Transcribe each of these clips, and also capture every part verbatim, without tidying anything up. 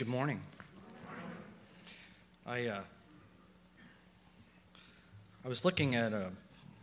Good morning. I uh, I was looking at uh,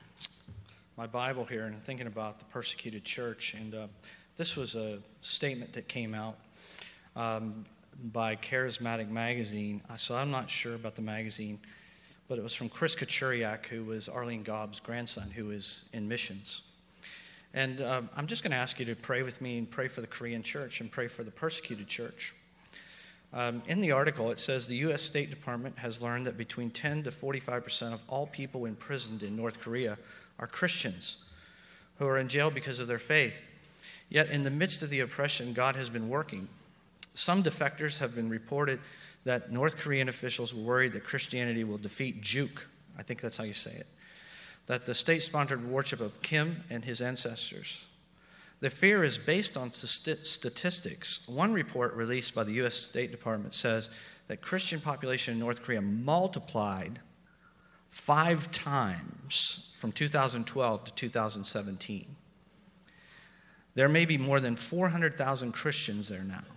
my Bible here and thinking about the persecuted church, and uh, this was a statement that came out um, by Charismatic Magazine. So I'm not sure about the magazine, but it was from Chris Kachuriak, who was Arlene Gobb's grandson, who is in missions. And uh, I'm just going to ask you to pray with me and pray for the Korean church and pray for the persecuted church. Um, in the article, it says the U S State Department has learned that between ten to forty-five percent of all people imprisoned in North Korea are Christians who are in jail because of their faith. Yet in the midst of the oppression, God has been working. Some defectors have been reported that North Korean officials were worried that Christianity will defeat Juke. I think that's how you say it. That the state-sponsored worship of Kim and his ancestors. The fear is based on st- statistics. One report released by the U S State Department says that Christian population in North Korea multiplied five times from two thousand twelve to two thousand seventeen. There may be more than four hundred thousand Christians there now.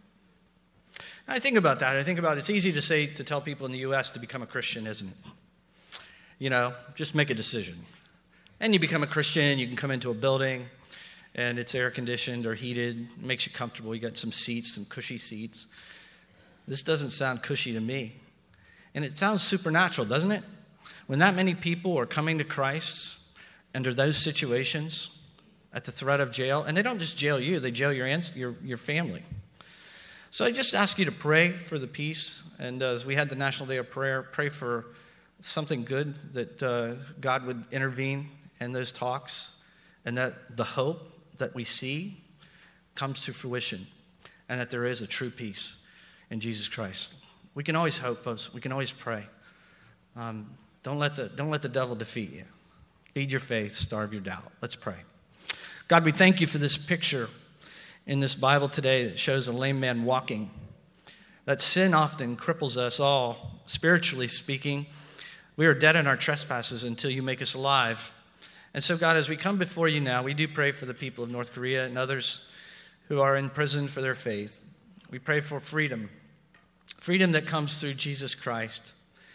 I think about that. I think about it's easy to say, to tell people in the U S to become a Christian, isn't it? You know, just make a decision. And you become a Christian, you can come into a building, and it's air-conditioned or heated, makes you comfortable. You got some seats, some cushy seats. This doesn't sound cushy to me. And it sounds supernatural, doesn't it? When that many people are coming to Christ under those situations at the threat of jail, and they don't just jail you, they jail your your, your family. So I just ask you to pray for the peace. And uh, as we had the National Day of Prayer, pray for something good, that uh, God would intervene in those talks, and that the hope that we see comes to fruition, and that there is a true peace in Jesus Christ. We can always hope, folks. We can always pray. Um, don't let the don't let the devil defeat you. Feed your faith, starve your doubt. Let's pray. God, we thank you for this picture in this Bible today that shows a lame man walking. That sin often cripples us all, spiritually speaking. We are dead in our trespasses until you make us alive. And so, God, as we come before you now, we do pray for the people of North Korea and others who are in prison for their faith. We pray for freedom, freedom that comes through Jesus Christ,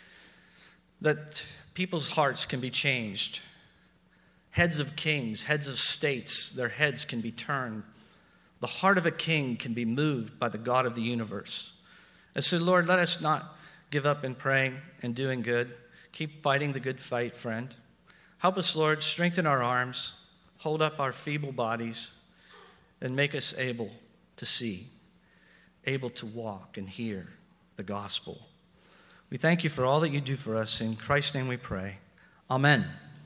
that people's hearts can be changed. Heads of kings, heads of states, their heads can be turned. The heart of a king can be moved by the God of the universe. And so, Lord, let us not give up in praying and doing good. Keep fighting the good fight, friend. Help us, Lord, strengthen our arms, hold up our feeble bodies, and make us able to see, able to walk and hear the gospel. We thank you for all that you do for us. In Christ's name we pray. Amen.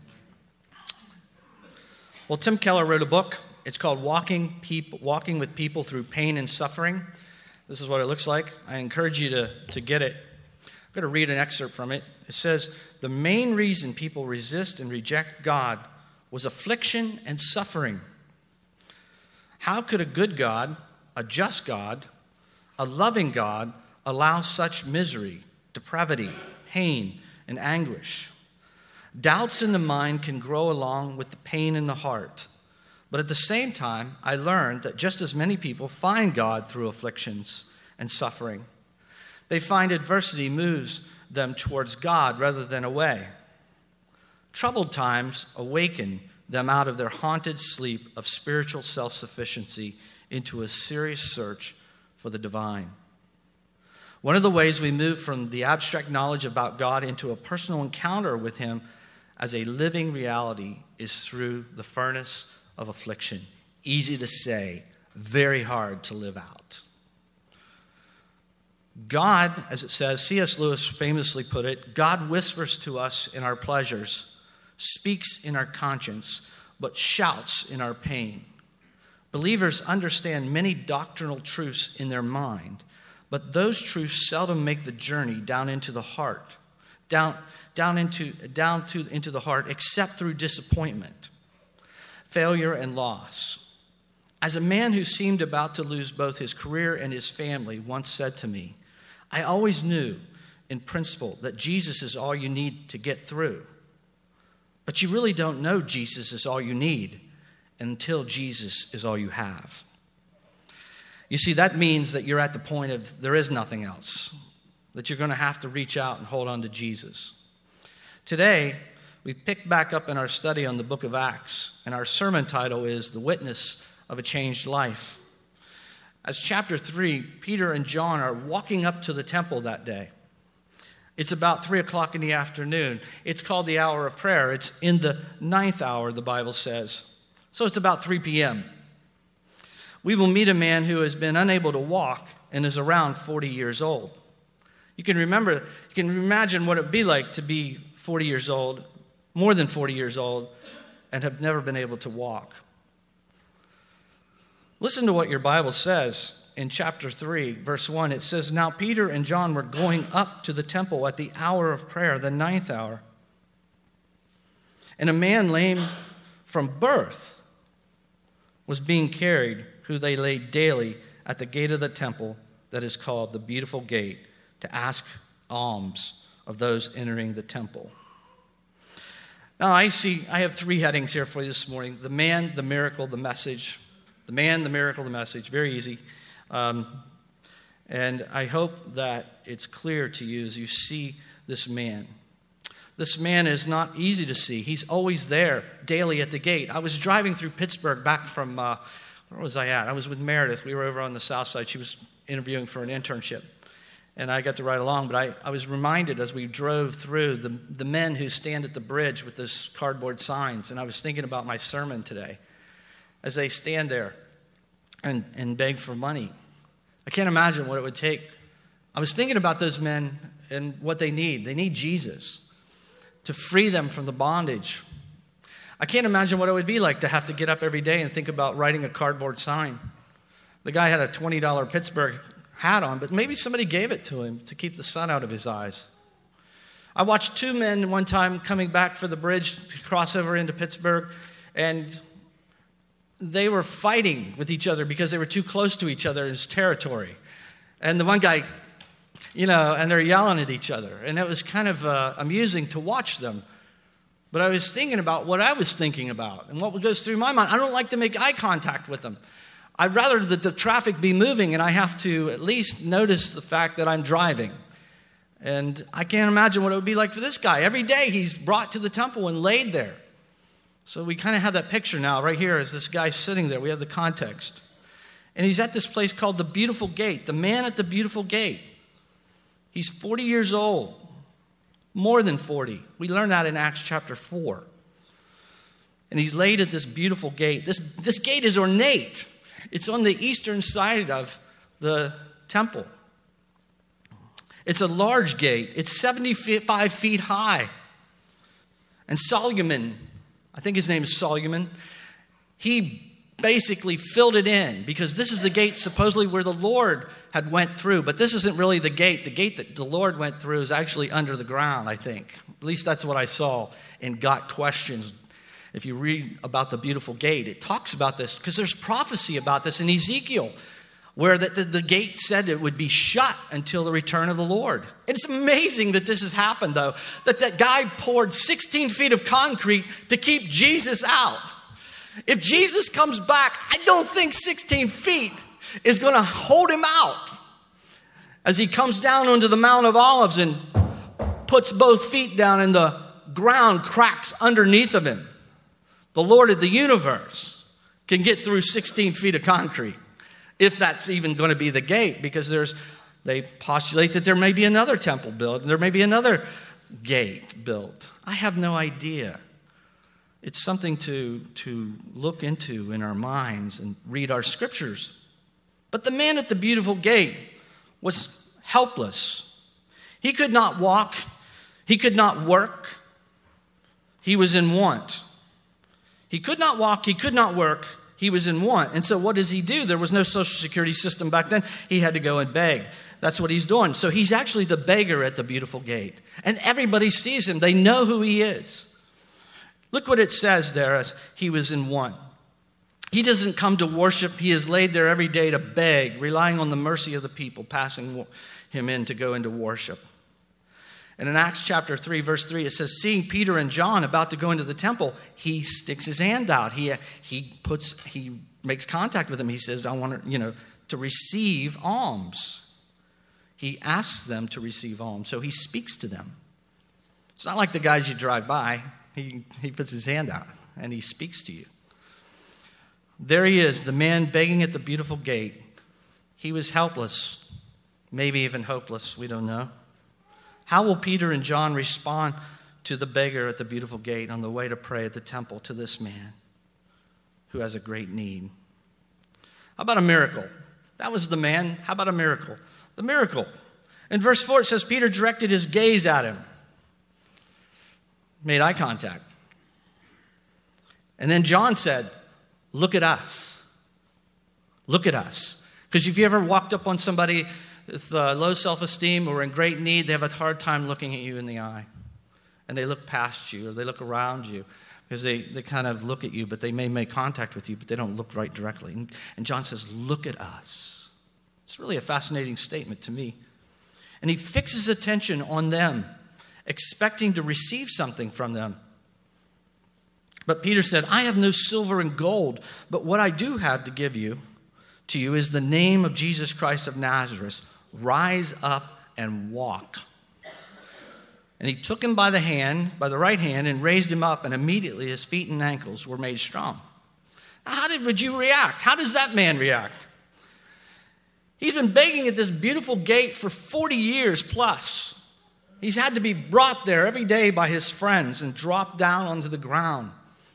Well, Tim Keller wrote a book. It's called Walking People, Walking with People Through Pain and Suffering. This is what it looks like. I encourage you to, to get it. I'm going to read an excerpt from it. It says, the main reason people resist and reject God was affliction and suffering. How could a good God, a just God, a loving God allow such misery, depravity, pain, and anguish? Doubts in the mind can grow along with the pain in the heart. But at the same time, I learned that just as many people find God through afflictions and suffering, they find adversity moves them towards God rather than away. Troubled times awaken them out of their haunted sleep of spiritual self-sufficiency into a serious search for the divine. One of the ways we move from the abstract knowledge about God into a personal encounter with him as a living reality is through the furnace of affliction. Easy to say, very hard to live out. God, as it says, C S Lewis famously put it, God whispers to us in our pleasures, speaks in our conscience, but shouts in our pain. Believers understand many doctrinal truths in their mind, but those truths seldom make the journey down into the heart, down, down, into, down to, into the heart, except through disappointment, failure, and loss. As a man who seemed about to lose both his career and his family once said to me, I always knew in principle that Jesus is all you need to get through. But you really don't know Jesus is all you need until Jesus is all you have. You see, that means that you're at the point of there is nothing else, that you're going to have to reach out and hold on to Jesus. Today, we pick back up in our study on the book of Acts, and our sermon title is The Witness of a Changed Life. As chapter three, Peter and John are walking up to the temple that day. It's about three o'clock in the afternoon. It's called the hour of prayer. It's in the ninth hour, the Bible says. So it's about three p.m. We will meet a man who has been unable to walk and is around forty years old. You can remember, you can imagine what it would be like to be forty years old, more than forty years old, and have never been able to walk. Listen to what your Bible says in chapter three, verse one. It says, "Now Peter and John were going up to the temple at the hour of prayer, the ninth hour. And a man lame from birth was being carried, who they laid daily at the gate of the temple that is called the Beautiful Gate, to ask alms of those entering the temple." Now I see, I have three headings here for you this morning. The man, the miracle, the message. The man, the miracle, the message. Very easy. Um, and I hope that it's clear to you as you see this man. This man is not easy to see. He's always there, daily at the gate. I was driving through Pittsburgh back from, uh, where was I at? I was with Meredith. We were over on the south side. She was interviewing for an internship. And I got to ride along, but I, I was reminded as we drove through the, the men who stand at the bridge with those cardboard signs. And I was thinking about my sermon today as they stand there and, and beg for money. I can't imagine what it would take. I was thinking about those men and what they need. They need Jesus to free them from the bondage. I can't imagine what it would be like to have to get up every day and think about writing a cardboard sign. The guy had a twenty dollars Pittsburgh hat on, but maybe somebody gave it to him to keep the sun out of his eyes. I watched two men one time coming back for the bridge to cross over into Pittsburgh, and they were fighting with each other because they were too close to each other's territory. And the one guy, you know, and they're yelling at each other. And it was kind of uh, amusing to watch them. But I was thinking about what I was thinking about and what goes through my mind. I don't like to make eye contact with them. I'd rather that the traffic be moving and I have to at least notice the fact that I'm driving. And I can't imagine what it would be like for this guy. Every day he's brought to the temple and laid there. So we kind of have that picture now right here as this guy sitting there. We have the context. And he's at this place called the Beautiful Gate, the man at the Beautiful Gate. He's forty years old, more than forty. We learn that in Acts chapter four. And he's laid at this beautiful gate. This, this gate is ornate. It's on the eastern side of the temple. It's a large gate. It's seventy-five feet high. And Solomon, I think his name is Solomon, he basically filled it in because this is the gate supposedly where the Lord had went through. But this isn't really the gate. The gate that the Lord went through is actually under the ground, I think. At least that's what I saw in Got Questions. If you read about the beautiful gate, it talks about this because there's prophecy about this in Ezekiel where the, the, the gate said it would be shut until the return of the Lord. It's amazing that this has happened, though, that that guy poured sixteen feet of concrete to keep Jesus out. If Jesus comes back, I don't think sixteen feet is going to hold him out as he comes down onto the Mount of Olives and puts both feet down and the ground cracks underneath of him. The Lord of the universe can get through sixteen feet of concrete, if that's even going to be the gate, because there's, they postulate that there may be another temple built, and there may be another gate built. I have no idea. It's something to, to look into in our minds and read our scriptures. But the man at the beautiful gate was helpless. He could not walk. He could not work. He was in want. He could not walk. He could not work. He was in want. And so what does he do? There was no social security system back then. He had to go and beg. That's what he's doing. So he's actually the beggar at the beautiful gate. And everybody sees him. They know who he is. Look what it says there as he was in want. He doesn't come to worship. He is laid there every day to beg, relying on the mercy of the people, passing him in to go into worship. And in Acts chapter three, verse three, it says, seeing Peter and John about to go into the temple, he sticks his hand out. He, he puts, he makes contact with them. He says, I want to, you know, to receive alms. He asks them to receive alms, so he speaks to them. It's not like the guys you drive by. He, he puts his hand out and he speaks to you. There he is, the man begging at the beautiful gate. He was helpless, maybe even hopeless, we don't know. How will Peter and John respond to the beggar at the beautiful gate on the way to pray at the temple to this man who has a great need? How about a miracle? That was the man. How about a miracle? The miracle. In verse four, it says Peter directed his gaze at him, made eye contact. And then John said, look at us. Look at us. Because if you ever walked up on somebody with uh, low self-esteem or in great need, they have a hard time looking at you in the eye. And they look past you or they look around you because they, they kind of look at you, but they may make contact with you, but they don't look right directly. And, and John says, look at us. It's really a fascinating statement to me. And he fixes attention on them, expecting to receive something from them. But Peter said, I have no silver and gold, but what I do have to give you, to you, is the name of Jesus Christ of Nazareth. Rise up and walk. And he took him by the hand, by the right hand, and raised him up, and immediately his feet and ankles were made strong. Now, how did, would you react? How does that man react? He's been begging at this beautiful gate for forty years plus. He's had to be brought there every day by his friends and dropped down onto the ground,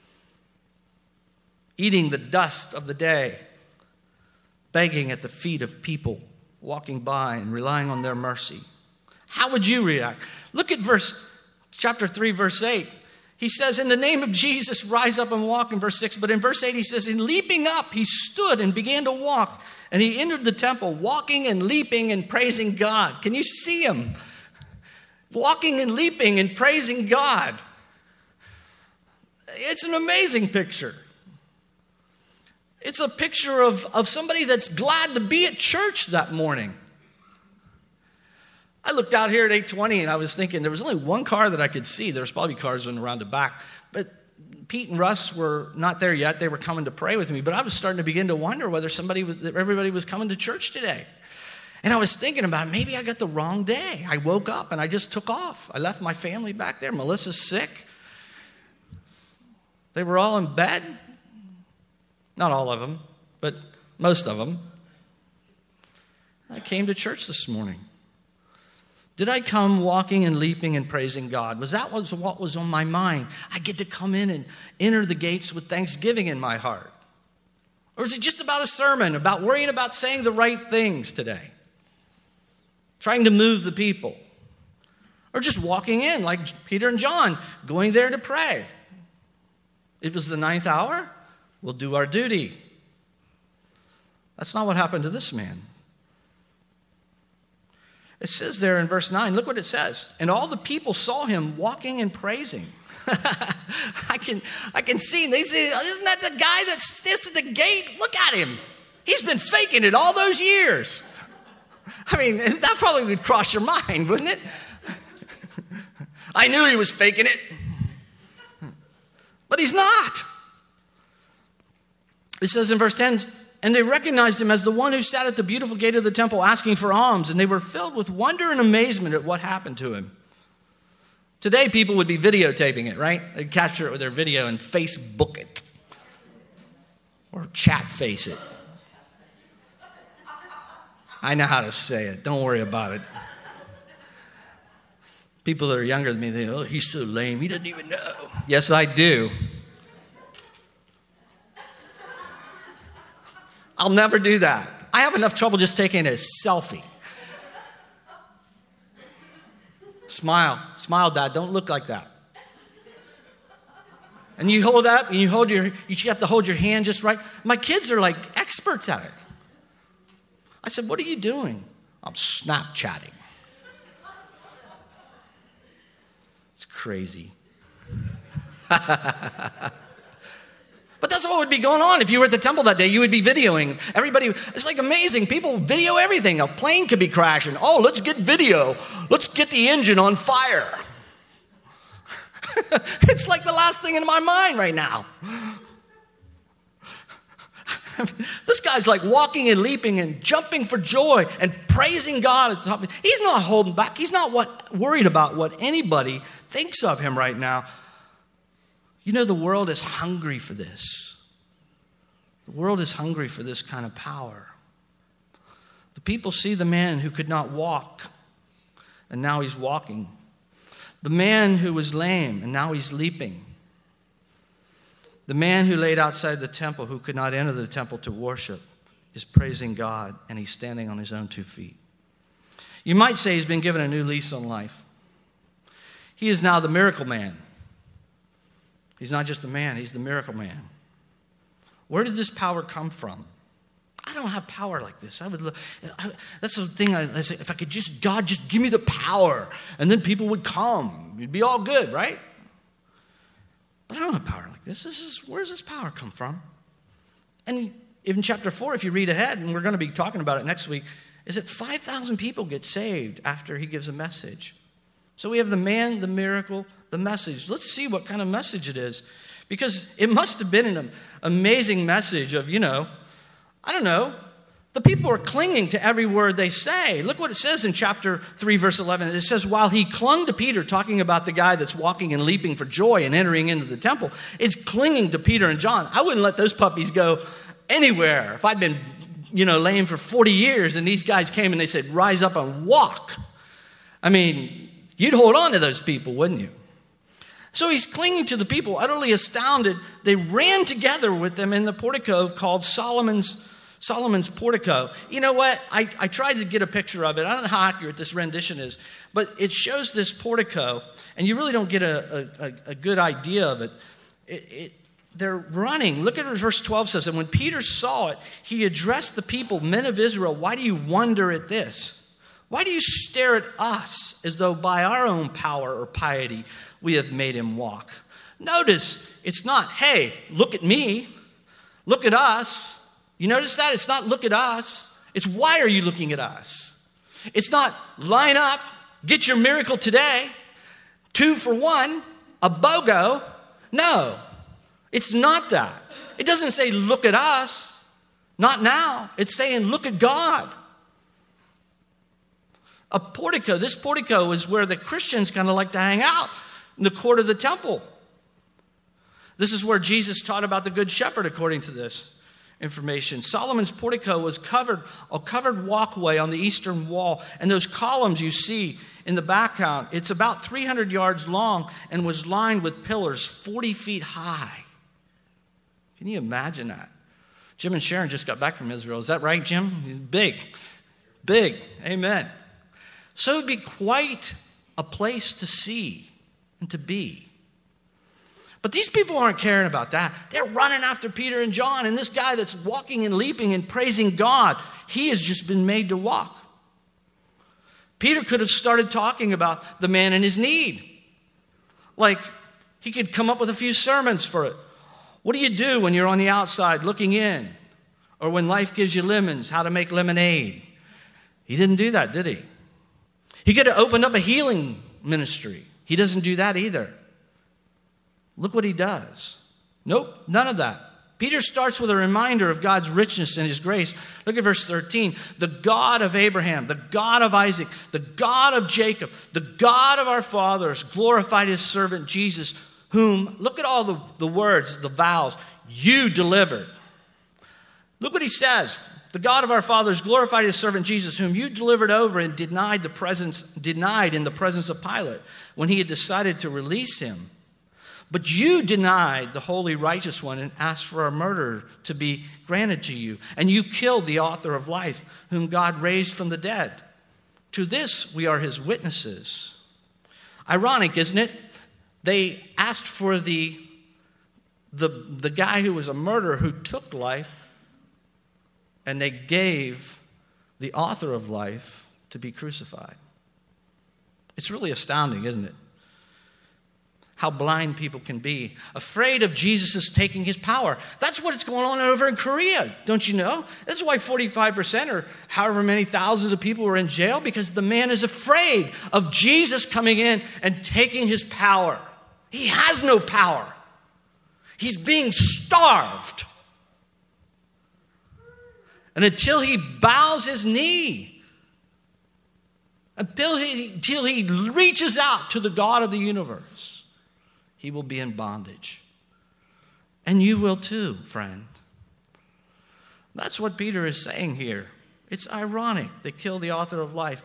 eating the dust of the day, begging at the feet of people walking by and relying on their mercy. How would you react? Look at verse, chapter three, verse eight. He says, in the name of Jesus, rise up and walk in verse six. But in verse eight, he says, in leaping up, he stood and began to walk. And he entered the temple, walking and leaping and praising God. Can you see him? Walking and leaping and praising God. It's an amazing picture. It's a picture of, of somebody that's glad to be at church that morning. I looked out here at eight twenty and I was thinking there was only one car that I could see. There was probably cars running around the back. But Pete and Russ were not there yet. They were coming to pray with me. But I was starting to begin to wonder whether somebody was, everybody was coming to church today. And I was thinking about maybe I got the wrong day. I woke up and I just took off. I left my family back there. Melissa's sick. They were all in bed. Not all of them, but most of them. I came to church this morning. Did I come walking and leaping and praising God? Was that was what was on my mind? I get to come in and enter the gates with thanksgiving in my heart. Or is it just about a sermon, about worrying about saying the right things today? Trying to move the people? Or just walking in like Peter and John, going there to pray? If it's the ninth hour, we'll do our duty. That's not what happened to this man. It says there in verse nine, look what it says. And all the people saw him walking and praising. I can I can see, they say, isn't that the guy that stands at the gate? Look at him. He's been faking it all those years. I mean, that probably would cross your mind, wouldn't it? I knew he was faking it. But he's not. It says in verse ten, and they recognized him as the one who sat at the beautiful gate of the temple asking for alms, and they were filled with wonder and amazement at what happened to him. Today, people would be videotaping it, right? They'd capture it with their video and Facebook it. Or chat face it. I know how to say it. Don't worry about it. People that are younger than me, they go, oh, he's so lame. He doesn't even know. Yes, I do. I'll never do that. I have enough trouble just taking a selfie. Smile. Smile, Dad. Don't look like that. And you hold up and you hold your, you have to hold your hand just right. My kids are like experts at it. I said, what are you doing? I'm Snapchatting. It's crazy. But that's what would be going on if you were at the temple that day. You would be videoing. Everybody, it's like amazing. People video everything. A plane could be crashing. Oh, let's get video. Let's get the engine on fire. It's like the last thing in my mind right now. This guy's like walking and leaping and jumping for joy and praising God at the top. He's not holding back. He's not what, worried about what anybody thinks of him right now. You know, the world is hungry for this. The world is hungry for this kind of power. The people see the man who could not walk, and now he's walking. The man who was lame, and now he's leaping. The man who laid outside the temple, who could not enter the temple to worship, is praising God, and he's standing on his own two feet. You might say he's been given a new lease on life. He is now the miracle man. He's not just a man, he's the miracle man. Where did this power come from? I don't have power like this. I would. I, that's the thing I, I say. If I could just, God, just give me the power, and then people would come. It'd be all good, right? But I don't have power like this. This is where does this power come from? And in chapter four, if you read ahead, and we're going to be talking about it next week, is that five thousand people get saved after he gives a message. So we have the man, the miracle, the message. Let's see what kind of message it is, because it must have been an amazing message of, you know, I don't know. The people are clinging to every word they say. Look what it says in chapter three, verse eleven. It says, while he clung to Peter, talking about the guy that's walking and leaping for joy and entering into the temple, it's clinging to Peter and John. I wouldn't let those puppies go anywhere. If I'd been, you know, lame for forty years and these guys came and they said, rise up and walk. I mean, you'd hold on to those people, wouldn't you? So he's clinging to the people, utterly astounded. They ran together with them in the portico called Solomon's Solomon's portico. You know what? I, I tried to get a picture of it. I don't know how accurate this rendition is, but it shows this portico, and you really don't get a, a, a good idea of it. It, it. They're running. Look at what verse twelve says. And when Peter saw it, he addressed the people, men of Israel, why do you wonder at this? Why do you stare at us as though by our own power or piety we have made him walk? Notice, it's not, hey, look at me, look at us. You notice that? It's not look at us. It's why are you looking at us? It's not line up, get your miracle today, two for one, a BOGO. No, it's not that. It doesn't say look at us, not now. It's saying look at God. A portico, this portico is where the Christians kind of like to hang out, in the court of the temple. This is where Jesus taught about the good shepherd, according to this information. Solomon's portico was covered, a covered walkway on the eastern wall. And those columns you see in the background, it's about three hundred yards long and was lined with pillars forty feet high. Can you imagine that? Jim and Sharon just got back from Israel. Is that right, Jim? He's big, big. Amen. So it'd be quite a place to see and to be. But these people aren't caring about that. They're running after Peter and John, and this guy that's walking and leaping and praising God, he has just been made to walk. Peter could have started talking about the man in his need. Like, he could come up with a few sermons for it. What do you do when you're on the outside looking in? Or when life gives you lemons, how to make lemonade? He didn't do that, did he? He could have opened up a healing ministry. He doesn't do that either. Look what he does. Nope, none of that. Peter starts with a reminder of God's richness and his grace. Look at verse thirteen. The God of Abraham, the God of Isaac, the God of Jacob, the God of our fathers glorified his servant Jesus, whom, look at all the, the words, the vowels, you delivered. Look what he says. The God of our fathers glorified his servant Jesus, whom you delivered over and denied the presence, denied in the presence of Pilate when he had decided to release him. But you denied the holy righteous one and asked for a murder to be granted to you. And you killed the author of life, whom God raised from the dead. To this we are his witnesses. Ironic, isn't it? They asked for the, the, the guy who was a murderer who took life, and they gave the author of life to be crucified. It's really astounding, isn't it? How blind people can be, afraid of Jesus taking his power. That's what's going on over in Korea, don't you know? That's why forty-five percent or however many thousands of people are in jail, because the man is afraid of Jesus coming in and taking his power. He has no power. He's being starved. And until he bows his knee, until he, until he reaches out to the God of the universe, he will be in bondage. And you will too, friend. That's what Peter is saying here. It's ironic they kill the author of life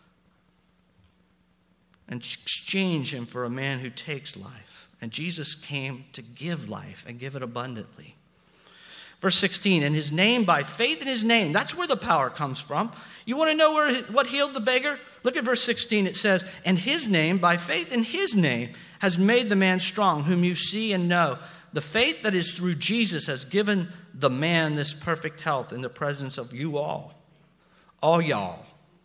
and exchange him for a man who takes life. And Jesus came to give life and give it abundantly. Verse sixteen, and his name, by faith in his name, that's where the power comes from. You want to know where what healed the beggar? Look at verse sixteen. It says, and his name, by faith in his name, has made the man strong, whom you see and know. The faith that is through Jesus has given the man this perfect health in the presence of you all. All y'all.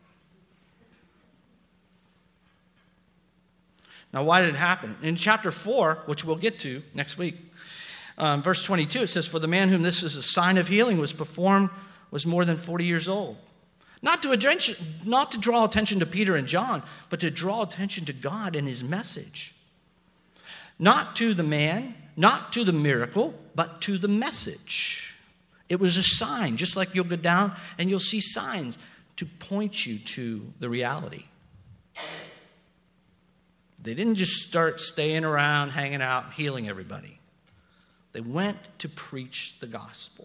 Now, why did it happen? In chapter four, which we'll get to next week, um, verse twenty-two, it says, for the man whom this is a sign of healing was performed was more than forty years old. Not to, attention, not to draw attention to Peter and John, but to draw attention to God and his message. Not to the man, not to the miracle, but to the message. It was a sign, just like you'll go down and you'll see signs to point you to the reality. They didn't just start staying around, hanging out, healing everybody. They went to preach the gospel.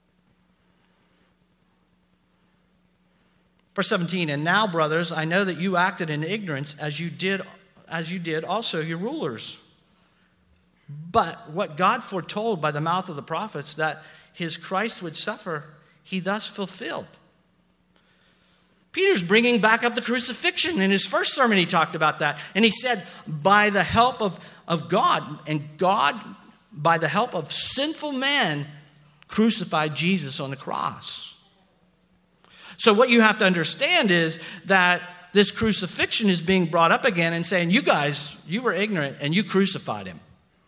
Verse seventeen, and now, brothers, I know that you acted in ignorance as you did, as you did also your rulers. But what God foretold by the mouth of the prophets that his Christ would suffer, he thus fulfilled. Peter's bringing back up the crucifixion. In his first sermon, he talked about that. And he said, by the help of, of God, and God, by the help of sinful men, crucified Jesus on the cross. So what you have to understand is that this crucifixion is being brought up again and saying, you guys, you were ignorant and you crucified him.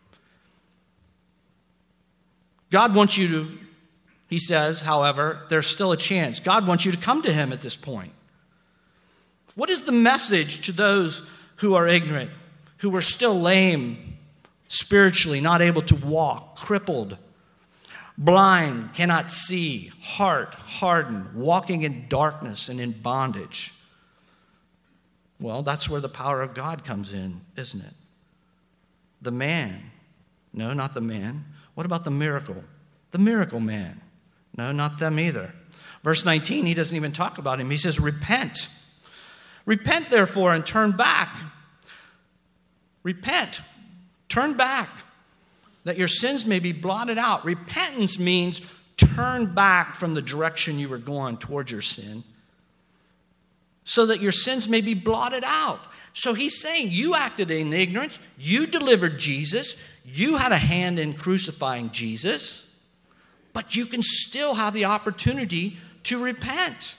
God wants you to, he says, however, there's still a chance. God wants you to come to him at this point. What is the message to those who are ignorant, who are still lame spiritually, not able to walk, crippled, blind, cannot see, heart hardened, walking in darkness and in bondage? Well, that's where the power of God comes in, isn't it? The man. No, not the man. What about the miracle? The miracle man. No, not them either. Verse nineteen, he doesn't even talk about him. He says, repent. Repent, therefore, and turn back. Repent. Turn back, that your sins may be blotted out. Repentance means turn back from the direction you were going towards your sin, so that your sins may be blotted out. So he's saying, you acted in ignorance. You delivered Jesus. You had a hand in crucifying Jesus. But you can still have the opportunity to repent.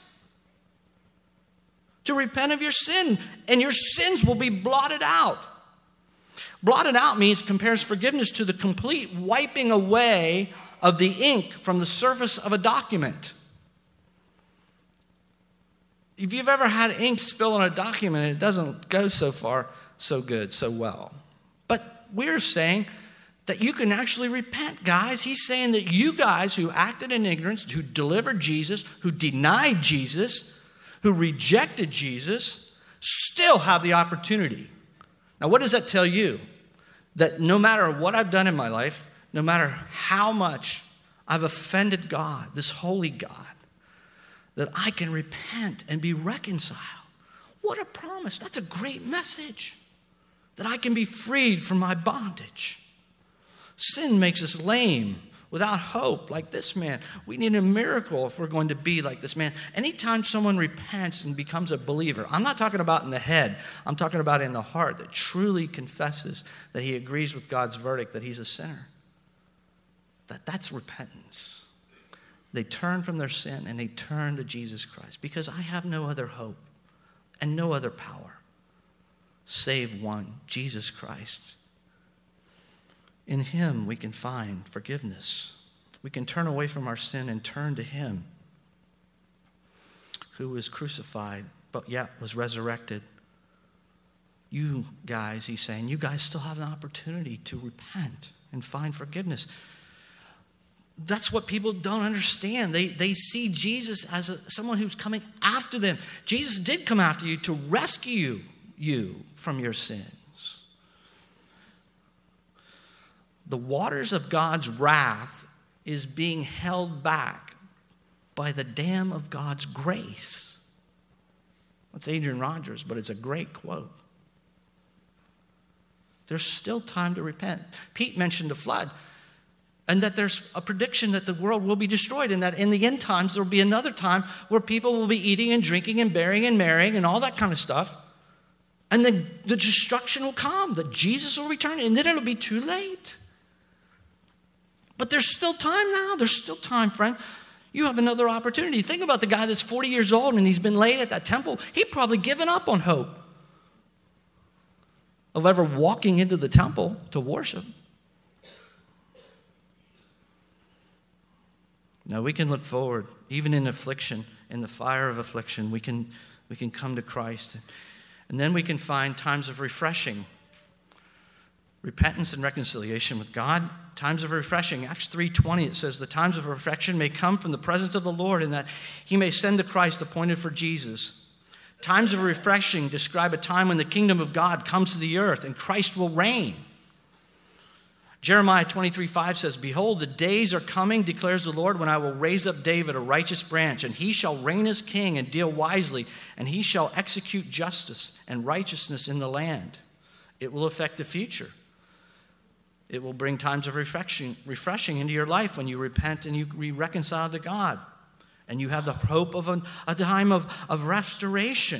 To repent of your sin. And your sins will be blotted out. Blotted out means, compares forgiveness to the complete wiping away of the ink from the surface of a document. If you've ever had ink spill on a document, it doesn't go so far, so good, so well. But we're saying that you can actually repent, guys. He's saying that you guys who acted in ignorance, who delivered Jesus, who denied Jesus, who rejected Jesus, still have the opportunity. Now, what does that tell you? That no matter what I've done in my life, no matter how much I've offended God, this holy God, that I can repent and be reconciled. What a promise. That's a great message. That I can be freed from my bondage. Sin makes us lame, without hope, like this man. We need a miracle if we're going to be like this man. Anytime someone repents and becomes a believer, I'm not talking about in the head, I'm talking about in the heart, that truly confesses that he agrees with God's verdict that he's a sinner. That that's repentance. They turn from their sin and they turn to Jesus Christ, because I have no other hope and no other power save one, Jesus Christ. In him we can find forgiveness. We can turn away from our sin and turn to him who was crucified but yet was resurrected. You guys, he's saying, you guys still have an opportunity to repent and find forgiveness. That's what people don't understand. They, they see Jesus as a, someone who's coming after them. Jesus did come after you to rescue you from your sins. The waters of God's wrath is being held back by the dam of God's grace. That's Adrian Rogers, but it's a great quote. There's still time to repent. Pete mentioned the flood. And that there's a prediction that the world will be destroyed, and that in the end times there will be another time where people will be eating and drinking and bearing and marrying and all that kind of stuff. And then the destruction will come, that Jesus will return, and then it'll be too late. But there's still time now. There's still time, friend. You have another opportunity. Think about the guy that's forty years old and he's been laid at that temple. He'd probably given up on hope of ever walking into the temple to worship. No, we can look forward, even in affliction, in the fire of affliction, we can, we can come to Christ. And then we can find times of refreshing, repentance and reconciliation with God, times of refreshing. Acts three twenty, it says, the times of refreshing may come from the presence of the Lord, and that he may send the Christ appointed for Jesus. Times of refreshing describe a time when the kingdom of God comes to the earth and Christ will reign. Jeremiah twenty-three five says, behold, the days are coming, declares the Lord, when I will raise up David, a righteous branch, and he shall reign as king and deal wisely, and he shall execute justice and righteousness in the land. It will affect the future. It will bring times of refreshing, refreshing into your life when you repent and you re- reconcile to God. And you have the hope of a, a time of, of restoration.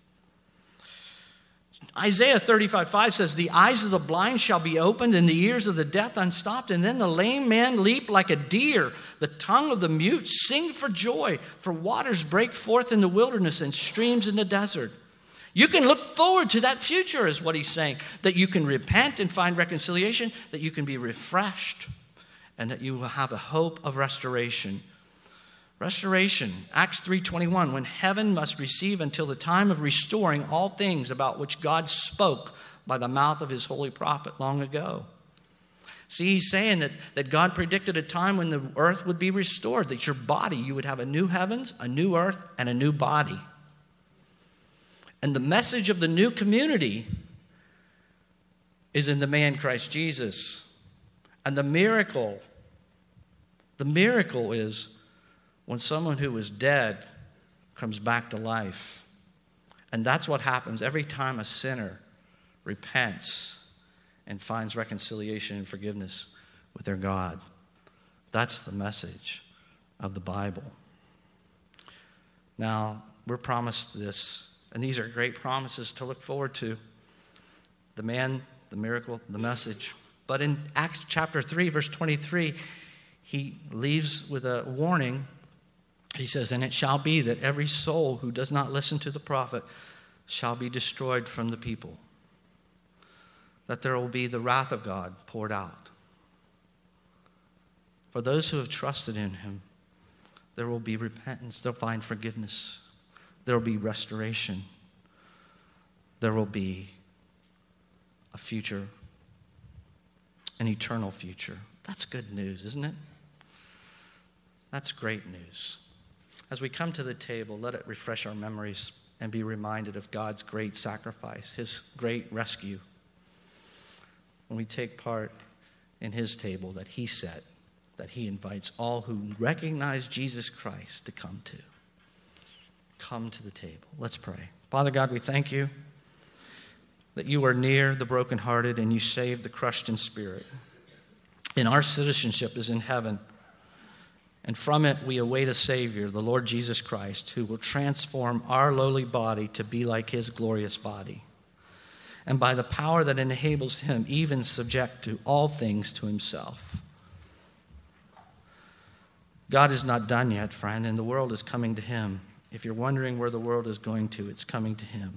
Isaiah thirty-five five says, the eyes of the blind shall be opened and the ears of the deaf unstopped, and then the lame man leap like a deer, the tongue of the mute sing for joy, for waters break forth in the wilderness and streams in the desert. You can look forward to that future, is what he's saying, that you can repent and find reconciliation, that you can be refreshed, and that you will have a hope of restoration. Restoration, Acts three twenty-one, when heaven must receive until the time of restoring all things about which God spoke by the mouth of his holy prophet long ago. See, he's saying that, that God predicted a time when the earth would be restored, that your body, you would have a new heavens, a new earth, and a new body. And the message of the new community is in the man Christ Jesus. And the miracle, the miracle is when someone who was dead comes back to life. And that's what happens every time a sinner repents and finds reconciliation and forgiveness with their God. That's the message of the Bible. Now, we're promised this, and these are great promises to look forward to. The man, the miracle, the message. But in Acts chapter three, verse twenty-three, he leaves with a warning. He says, and it shall be that every soul who does not listen to the prophet shall be destroyed from the people. That there will be the wrath of God poured out. For those who have trusted in him, there will be repentance. They'll find forgiveness. There will be restoration. There will be a future, an eternal future. That's good news, isn't it? That's great news. As we come to the table, let it refresh our memories and be reminded of God's great sacrifice, his great rescue. When we take part in his table that he set, that he invites all who recognize Jesus Christ to come to. Come to the table. Let's pray. Father God, we thank you that you are near the brokenhearted and you save the crushed in spirit. And our citizenship is in heaven. And from it we await a Savior, the Lord Jesus Christ, who will transform our lowly body to be like his glorious body. And by the power that enables him, even subject to all things to himself. God is not done yet, friend, and the world is coming to him. If you're wondering where the world is going to, it's coming to him.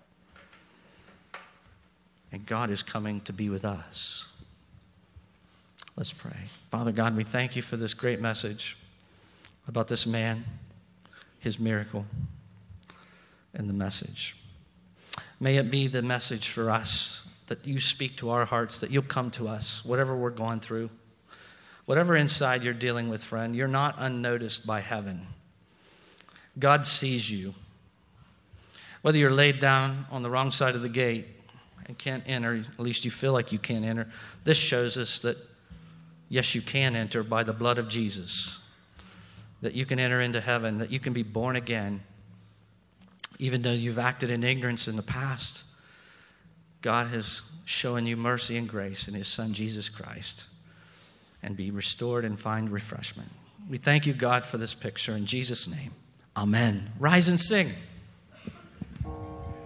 And God is coming to be with us. Let's pray. Father God, we thank you for this great message about this man, his miracle, and the message. May it be the message for us that you speak to our hearts, that you'll come to us, whatever we're going through. Whatever inside you're dealing with, friend, you're not unnoticed by heaven. God sees you. Whether you're laid down on the wrong side of the gate and can't enter, at least you feel like you can't enter, this shows us that, yes, you can enter by the blood of Jesus, that you can enter into heaven, that you can be born again. Even though you've acted in ignorance in the past, God has shown you mercy and grace in his Son, Jesus Christ, and be restored and find refreshment. We thank you, God, for this picture. In Jesus' name, amen. Rise and sing.